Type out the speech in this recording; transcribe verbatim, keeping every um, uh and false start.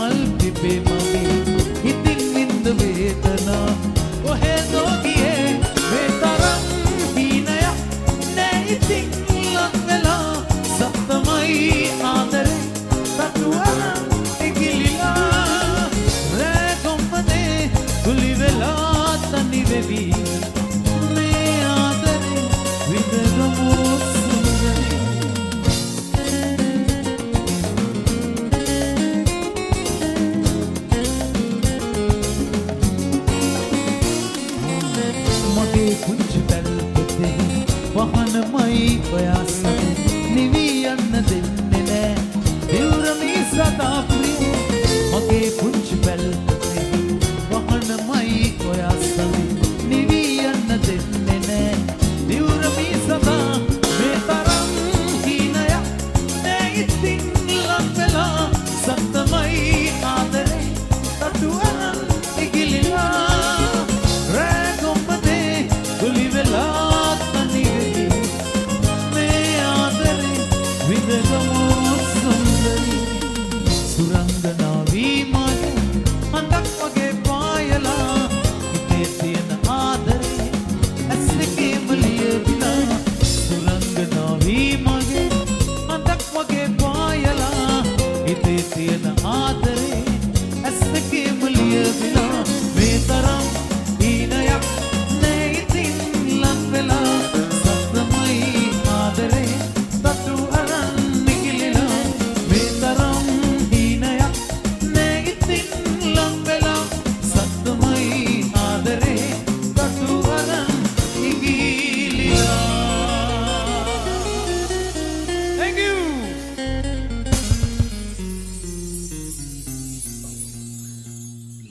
මල් පිපේ මගේ හිතින් විඳ වේදනා කොහෙදෝ ගියේ මේ තරම් හීනයක් නෑ ඉතින් ලං වෙලා සත්තමයි ආදරේ තටුවන ඉගිලිලා රෑ කොම්පනේ තුලි වෙලා තනි වෙවි මේ ආදරේ විඳගමු සුන්දරී මගේ පුංචි පැල්පතේ වහනමයි ඔයා සමග නිවී යන්න දෙන්නේ නෑ දිවුරමී සදා ප්‍රිය මගේ පුංචි පැල්පතේ